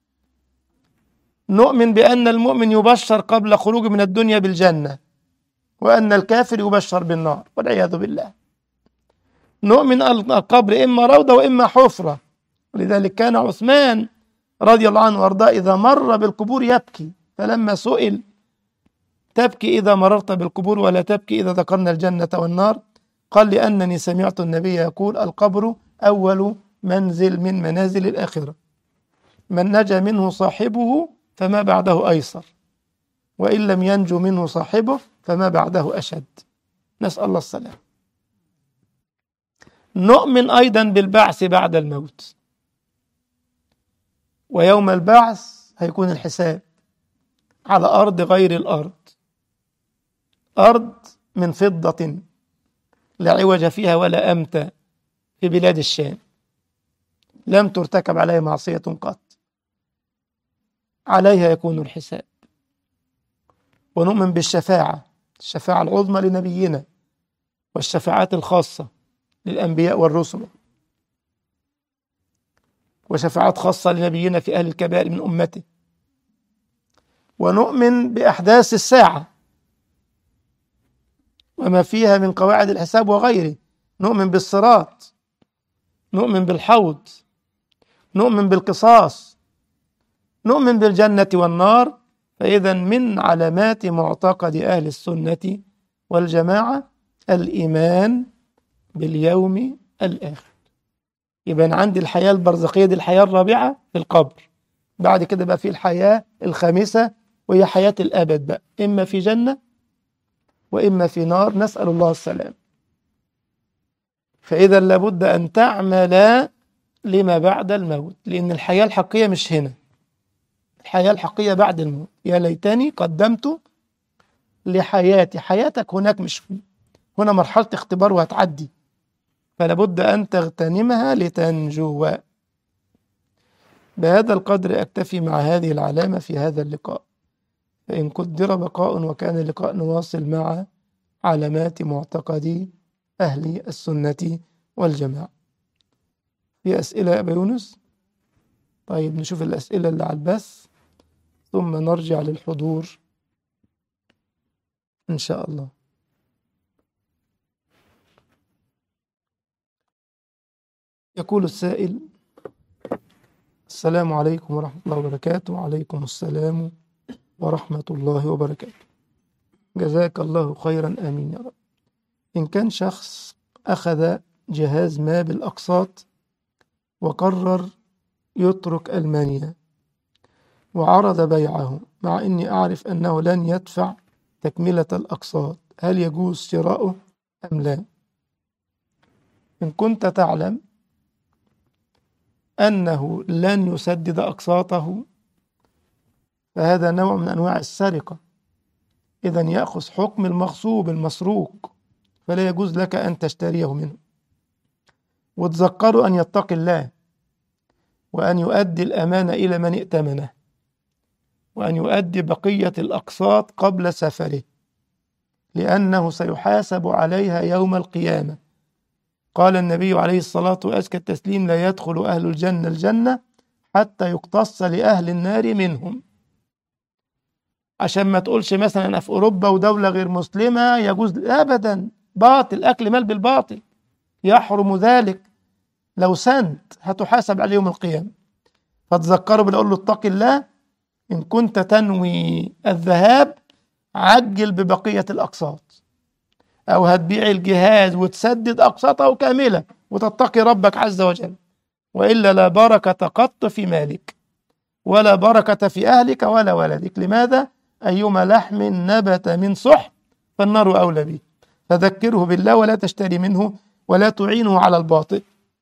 نؤمن بأن المؤمن يبشر قبل خروجه من الدنيا بالجنة، وأن الكافر يبشر بالنار والعياذ بالله. نؤمن القبر إما روضة وإما حفرة، ولذلك كان عثمان رضي الله عنه وارضاه إذا مر بالقبور يبكي، فلما سئل تبكي إذا مررت بالقبور ولا تبكي إذا ذكرنا الجنة والنار؟ قال لأنني سمعت النبي يقول القبر أول منزل من منازل الآخرة، من نجا منه صاحبه فما بعده أيسر، وإن لم ينجو منه صاحبه فما بعده أشد. نسأل الله السلام. نؤمن أيضا بالبعث بعد الموت، ويوم البعث هيكون الحساب على أرض غير الأرض، أرض من فضة لا عوج فيها ولا أمتى، في بلاد الشام لم ترتكب عليها معصية قط، عليها يكون الحساب. ونؤمن بالشفاعة، الشفاعة العظمى لنبينا، والشفاعات الخاصة للأنبياء والرسل، وشفاعات خاصة لنبينا في أهل الكبائر من أمته. ونؤمن بأحداث الساعة وما فيها من قواعد الحساب وغيره. نؤمن بالصراط، نؤمن بالحوض، نؤمن بالقصاص، نؤمن بالجنة والنار. فإذا من علامات معتقد أهل السنة والجماعة الإيمان باليوم الآخر. يبقى عندي الحياة البرزخية، دي الحياة الرابعة في القبر. بعد كده بقى في الحياة الخامسة وهي حياة الأبد بقى، إما في جنة وإما في نار، نسأل الله السلام. فإذا لابد أن تعمل لما بعد الموت، لأن الحياة الحقيقية مش هنا، الحياة الحقيقية بعد الموت. يا ليتني قدمت لحياتي، حياتك هناك مش هنا، هنا مرحلة اختبار وهتعدي، فلابد أن تغتنمها لتنجو. بهذا القدر أكتفي مع هذه العلامة في هذا اللقاء، فإن قدر بقاء وكان اللقاء نواصل مع علامات معتقدي أهل السنة والجماعة. في أسئلة يا أبا يونس؟ طيب نشوف الأسئلة اللي على البث ثم نرجع للحضور إن شاء الله. يقول السائل: السلام عليكم ورحمة الله وبركاته. وعليكم السلام ورحمة الله وبركاته. جزاك الله خيرا، آمين يا رب. إن كان شخص أخذ جهاز ما بالأقساط وقرر يترك ألمانيا وعرض بيعه، مع أني أعرف أنه لن يدفع تكملة الأقساط، هل يجوز شراؤه أم لا؟ إن كنت تعلم أنه لن يسدد أقساطه فهذا نوع من أنواع السرقة، إذن يأخذ حكم المغصوب المسروق، فلا يجوز لك أن تشتريه منه. وتذكروا أن يتقي الله، وأن يؤدي الأمانة إلى من ائتمنه، وأن يؤدي بقية الأقساط قبل سفره، لأنه سيحاسب عليها يوم القيامة. قال النبي عليه الصلاة وأزكى التسليم: لا يدخل أهل الجنة الجنة حتى يقتص لأهل النار منهم. عشان ما تقولش مثلا أنا في أوروبا ودولة غير مسلمة يجوز، أبدا، باطل، أكل مال بالباطل، يحرم ذلك. لو سنت هتحاسب عليه يوم القيامة. فتذكروا بنقول له اتق الله، إن كنت تنوي الذهاب عجل ببقية الأقساط، أو هتبيع الجهاز وتسدد أقساطه كاملة وتتقي ربك عز وجل، وإلا لا بركة قط في مالك، ولا بركة في أهلك ولا ولدك. لماذا؟ أيما لحم نبت من صح فالنار أولى به. فذكره بالله ولا تشتري منه ولا تعينه على الباطل.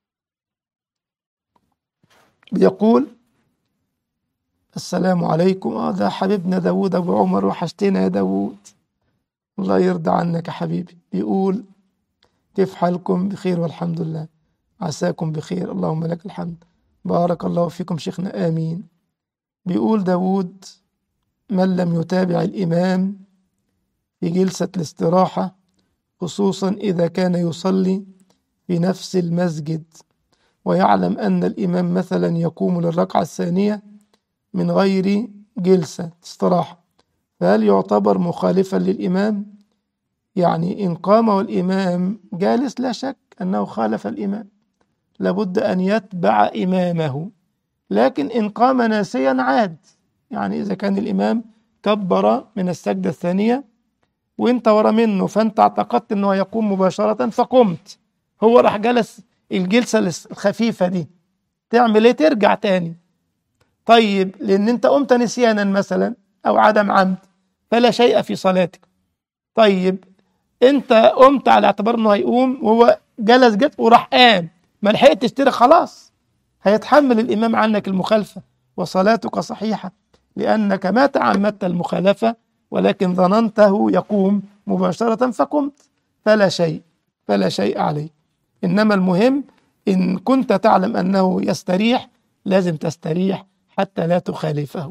بيقول: السلام عليكم. آه ده حبيبنا داود أبو عمر، وحشتنا يا داود، الله يرضى عنك يا حبيبي. بيقول: كيف حالكم؟ بخير والحمد لله، عساكم بخير، اللهم لك الحمد، بارك الله فيكم شيخنا، آمين. بيقول داود: من لم يتابع الإمام في جلسة الاستراحة، خصوصا إذا كان يصلي في نفس المسجد، ويعلم أن الإمام مثلا يقوم للركعة الثانية من غير جلسة استراحة، فهل يعتبر مخالفا للإمام؟ يعني إن قام والإمام جالس لا شك أنه خالف الإمام، لابد أن يتبع إمامه. لكن إن قام ناسيا عاد، يعني إذا كان الإمام كبر من السجدة الثانية وإنت ورا منه، فأنت اعتقدت أنه يقوم مباشرة فقمت، هو راح جلس الجلسة الخفيفة دي، تعمل إيه؟ ترجع تاني. طيب لأن أنت قمت نسيانا مثلا أو عدم عمد فلا شيء في صلاتك. طيب أنت قمت على اعتبار أنه هيقوم وهو جلس جت وراح قام، ما لحقتش تشتري، خلاص هيتحمل الإمام عنك المخالفة وصلاتك صحيحة، لأنك ما تعمدت المخالفة ولكن ظننته يقوم مباشرة فقمت، فلا شيء فلا شيء عليه. إنما المهم إن كنت تعلم أنه يستريح لازم تستريح حتى لا تخالفه.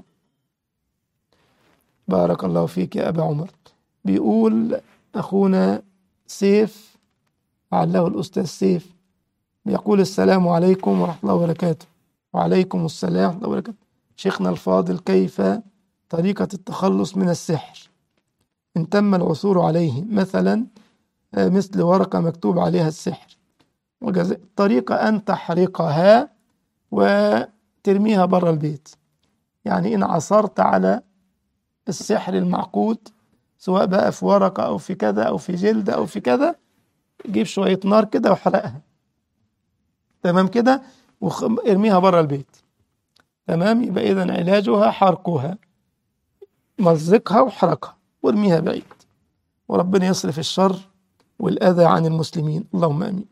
بارك الله فيك يا أبا عمر. بيقول أخونا سيف، علّه الأستاذ سيف، بيقول: السلام عليكم ورحمة الله وبركاته. وعليكم السلام ورحمة الله وبركاته. شيخنا الفاضل، كيف طريقة التخلص من السحر إن تم العثور عليه، مثلا مثل ورقة مكتوب عليها السحر؟ الطريقة أن تحرقها وترميها برا البيت. يعني إن عثرت على السحر المعقود، سواء بقى في ورقة أو في كذا أو في جلد أو في كذا، جيب شوية نار كده وحرقها، تمام كده، وارميها برا البيت، تمام. يبقى إذن علاجها حرقها، مزقها وحرقها وارميها بعيد، وربنا يصرف الشر والأذى عن المسلمين، اللهم آمين.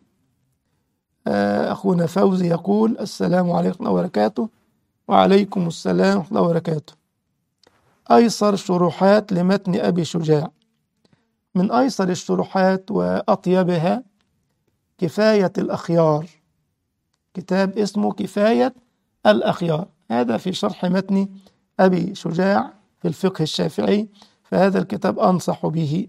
أخونا فوزي يقول: السلام عليكم ورحمة الله وبركاته. وعليكم السلام ورحمة الله وبركاته. أيسر شروحات لمتن أبي شجاع، من أيسر الشروحات وأطيبها كفاية الأخيار، كتاب اسمه كفاية الأخيار، هذا في شرح متن أبي شجاع في الفقه الشافعي، فهذا الكتاب أنصح به.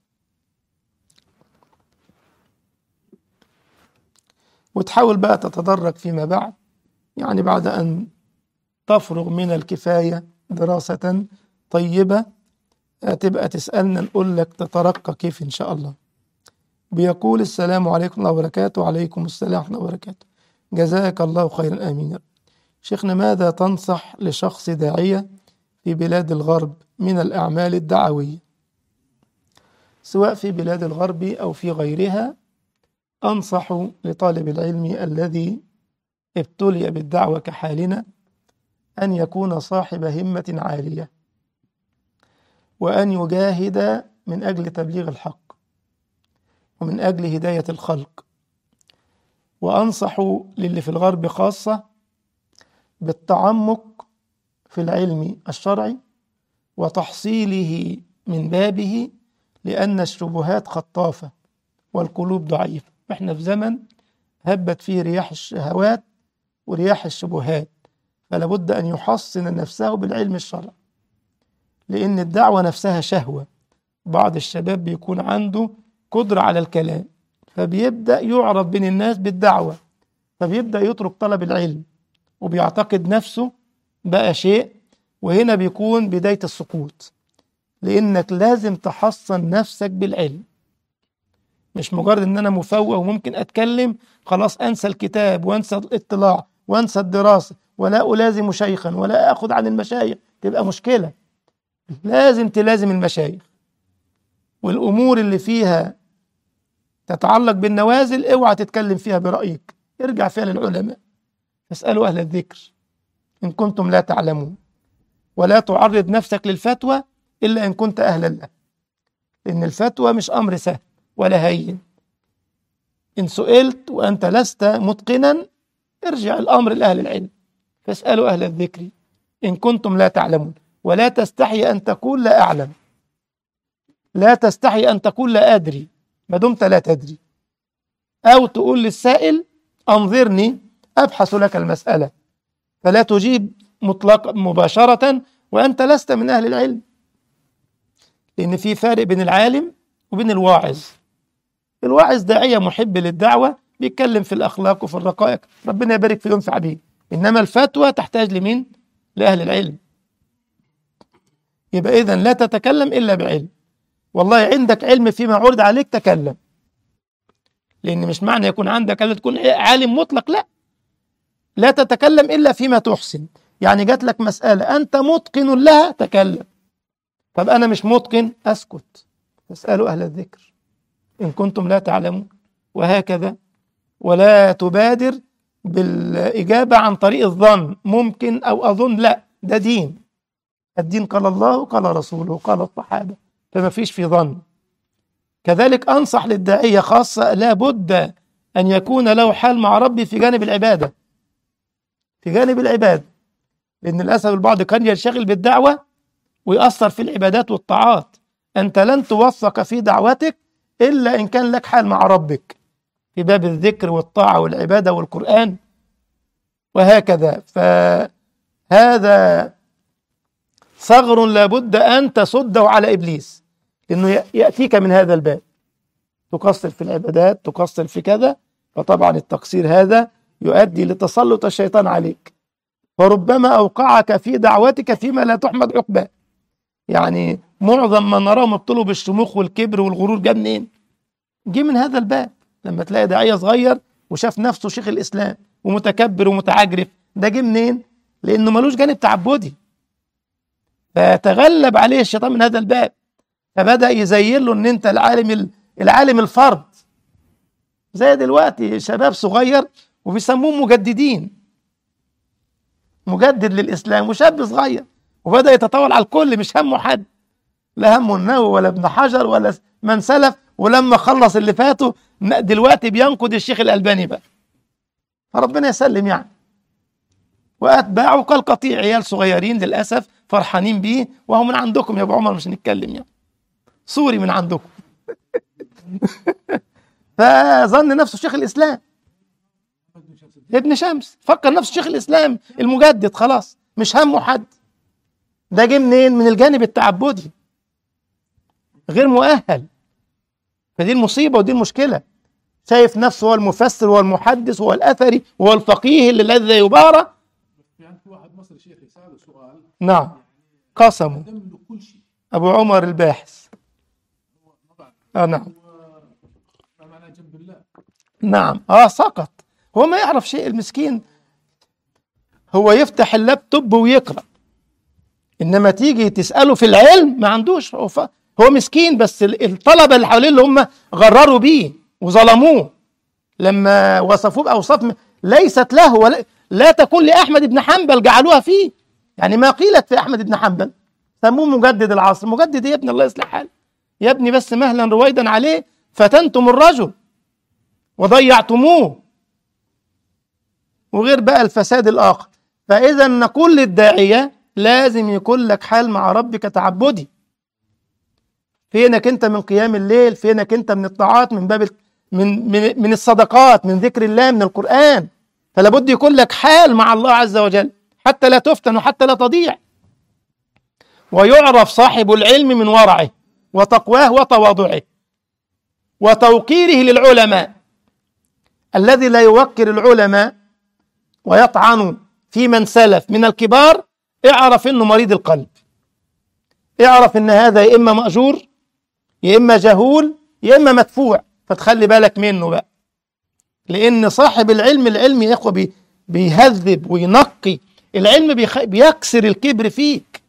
وتحاول بقى تتدرج فيما بعد، يعني بعد أن تفرغ من الكفاية دراسة طيبة تبقى تسألنا نقول لك تترقى كيف إن شاء الله. بيقول: السلام عليكم ورحمة الله وبركاته. وعليكم السلام ورحمة الله وبركاته، جزاك الله خيرا، آمين. شيخنا، ماذا تنصح لشخص داعية في بلاد الغرب من الأعمال الدعوية، سواء في بلاد الغرب أو في غيرها؟ أنصح لطالب العلم الذي ابتلي بالدعوة كحالنا أن يكون صاحب همة عالية، وأن يجاهد من أجل تبليغ الحق ومن أجل هداية الخلق. وأنصح للي في الغرب خاصة بالتعمق في العلم الشرعي وتحصيله من بابه، لأن الشبهات خطافة والقلوب ضعيفة، وإحنا في زمن هبت فيه رياح الشهوات ورياح الشبهات، فلا بد أن يحصن نفسه بالعلم الشرعي، لأن الدعوة نفسها شهوة. بعض الشباب بيكون عنده قدرة على الكلام، فبيبدأ يعرف بين الناس بالدعوة، فبيبدأ يترك طلب العلم وبيعتقد نفسه بقى شيء، وهنا بيكون بداية السقوط. لأنك لازم تحصن نفسك بالعلم، مش مجرد ان انا مفوه وممكن اتكلم خلاص انسى الكتاب وانسى الاطلاع وانسى الدراسة ولا ألازم شيخا ولا أخذ عن المشايخ، تبقى مشكلة. لازم تلازم المشايخ، والأمور اللي فيها تتعلق بالنوازل اوعى تتكلم فيها برأيك، ارجع فيها للعلماء، فاسألوا أهل الذكر إن كنتم لا تعلمون، ولا تعرض نفسك للفتوى إلا إن كنت أهلا له، لأن الفتوى مش أمر سهل ولا هين. إن سئلت وأنت لست متقنا ارجع الأمر لأهل العلم، فاسألوا أهل الذكر إن كنتم لا تعلمون، ولا تستحي أن تقول لا أعلم، لا تستحي أن تقول لا أدري ما دمت لا تدري، أو تقول للسائل أنظرني أبحث لك المسألة، فلا تجيب مطلق مباشرة وأنت لست من أهل العلم، لأن في فارق بين العالم وبين الواعظ. الواعظ داعية محب للدعوة بيتكلم في الأخلاق وفي الرقائق، ربنا يبارك فيه وينفع به، إنما الفتوى تحتاج لمين؟ لأهل العلم. يبقى إذن لا تتكلم إلا بعلم، والله عندك علم فيما عرض عليك تكلم، لأن مش معنى يكون عندك علم تكون عالم مطلق، لا لا تتكلم إلا فيما تحسن. يعني جات لك مسألة أنت متقن لها تكلم، طب أنا مش متقن أسكت، فاسألوا أهل الذكر إن كنتم لا تعلمون، وهكذا. ولا تبادر بالإجابة عن طريق الظن، ممكن أو أظن، لا، ده دين، الدين قال الله قال رسوله قال الصحابة، فما فيش في ظن. كذلك أنصح للداعية خاصة لا بد أن يكون له حال مع ربي في جانب العبادة، في جانب العبادة، لأن للأسف البعض كان ينشغل بالدعوة ويأثر في العبادات والطاعات. أنت لن توفق في دعوتك إلا إن كان لك حال مع ربك في باب الذكر والطاعة والعبادة والقرآن وهكذا. فهذا ثغر لابد أن تصده على إبليس، لأنه يأتيك من هذا الباب، تقصر في العبادات، تقصر في كذا، فطبعا التقصير هذا يؤدي لتسلط الشيطان عليك، وربما أوقعك في دعوتك فيما لا تحمد عقباه. يعني معظم ما نراه مبطله بالشموخ والكبر والغرور جه منين؟ جه من هذا الباب. لما تلاقي داعية صغير وشاف نفسه شيخ الإسلام ومتكبر ومتعجرف، ده جه منين؟ لأنه ملوش جانب تعبدي، فتغلب عليه الشيطان من هذا الباب، فبدأ يزين له ان انت العالم العالم الفرد. زي دلوقتي شباب صغير وبيسموه مجددين، مجدد للإسلام، وشاب صغير وبدأ يتطاول على الكل، مش همه حد، لا همه النووي ولا ابن حجر ولا من سلف، ولما خلص اللي فاته دلوقتي بينقد الشيخ الألباني بقى، فربنا يسلم يعني. وأتباعه كالقطيع، عيال صغيرين للأسف فرحانين بيه، وهو من عندكم يا أبو عمر، مش هنتكلم يعني، سوري من عندكم. فظن نفسه شيخ الإسلام، ابن شمس فكر نفسه شيخ الإسلام المجدد، خلاص مش همه حد. ده جه منين؟ من الجانب التعبدي، غير مؤهل. فدي المصيبة ودي المشكلة، شايف نفسه هو المفسر والمحدث والأثري والفقيه اللي الذي يبارى. يعني في واحد مصري شيخ يسأله سؤال، نعم، قسمه كل شيء أبو عمر الباحث. آه نعم معناه جنب الله. نعم آه سقط، هو ما يعرف شيء المسكين، هو يفتح اللابتوب ويقرأ، إنما تيجي تسأله في العلم ما عندوش. هو, ف... هو مسكين، بس الطلبة اللي حواليه اللي هم غرروا بيه وظلموه لما وصفوه بأوصاف ليست له، ولا لا تكون لأحمد بن حنبل جعلوها فيه، يعني ما قيلت في أحمد بن حنبل، سموه مجدد العصر. مجدد يا ابن الله يصلح حال، يا ابني بس مهلا رويدا عليه فتنتم الرجل وضيعتموه، وغير بقى الفساد الآخر. فإذا نقول للداعية لازم يكون لك حال مع ربك تعبدي. فينك أنت من قيام الليل؟ فينك أنت من الطاعات، من باب من من من الصدقات، من ذكر الله، من القرآن؟ فلا بد يكون لك حال مع الله عز وجل حتى لا تفتن وحتى لا تضيع. ويعرف صاحب العلم من ورعه وتقواه وتواضعه وتوقيره للعلماء. الذي لا يوقر العلماء ويطعن في من سلف من الكبار، اعرف انه مريض القلب، اعرف ان هذا يا اما مأجور يا اما جهول يا اما مدفوع، فتخلي بالك منه بقى. لان صاحب العلم، العلم يا اخوه بي بيهذب وينقي، العلم بيخ... بيكسر الكبر فيك،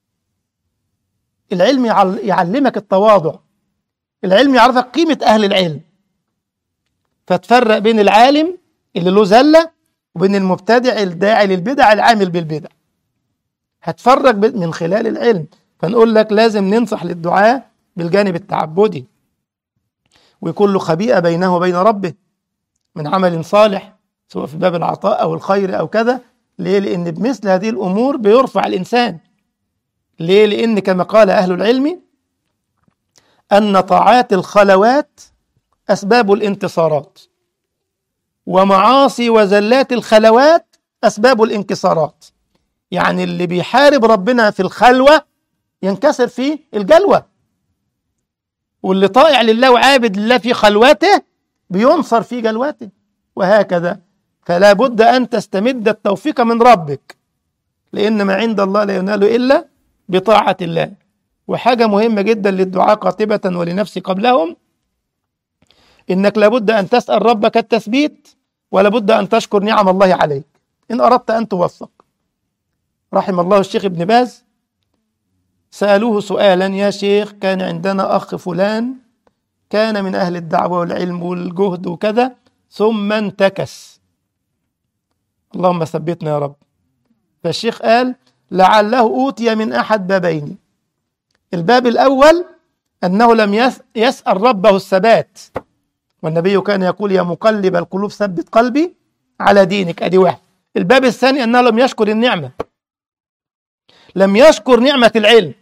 العلم يعل... يعلمك التواضع، العلم يعرفك قيمة أهل العلم، فتفرق بين العالم اللي له زلة وبين المبتدع الداعي للبدع العامل بالبدع، هتفرق من خلال العلم. فنقول لك لازم ننصح للدعاء بالجانب التعبدي، ويكون له خبيئة بينه وبين ربه من عمل صالح سواء في باب العطاء أو الخير أو كذا. ليه؟ لأن بمثل هذه الأمور بيرفع الإنسان. ليه؟ لأن كما قال أهل العلم أن طاعات الخلوات أسباب الانتصارات، ومعاصي وزلات الخلوات أسباب الانكسارات. يعني اللي بيحارب ربنا في الخلوة ينكسر في الجلوة، واللي طائع لله وعابد لله في خلوته بينصر في جلوته، وهكذا. فلا بد أن تستمد التوفيق من ربك، لأن ما عند الله لا ينال إلا بطاعة الله. وحاجة مهمة جدا للدعاء قاطبة ولنفسي قبلهم، إنك لابد أن تسأل ربك التثبيت، ولابد أن تشكر نعم الله عليك إن أردت أن توفق. رحم الله الشيخ ابن باز، سألوه سؤالا: يا شيخ، كان عندنا أخ فلان كان من أهل الدعوة والعلم والجهد وكذا، ثم انتكس، اللهم ثبتنا يا رب. فالشيخ قال: لعله أوتي من أحد بابين. الباب الأول أنه لم يسأل ربه الثبات، والنبي كان يقول: يا مقلب القلوب ثبت قلبي على دينك. أدي واحد. الباب الثاني أنه لم يشكر النعمة، لم يشكر نعمة العلم،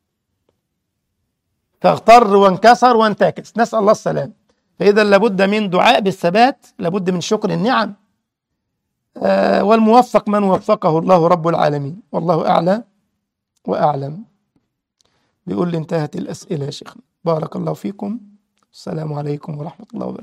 فاغتر وانكسر وانتكس، نسأل الله السلام. فإذا لابد من دعاء بالثبات، لابد من شكر النعم. آه والموفق من وفقه الله رب العالمين، والله أعلى وأعلم. بيقول لي انتهت الأسئلة يا شيخنا، بارك الله فيكم، السلام عليكم ورحمة الله وبركاته.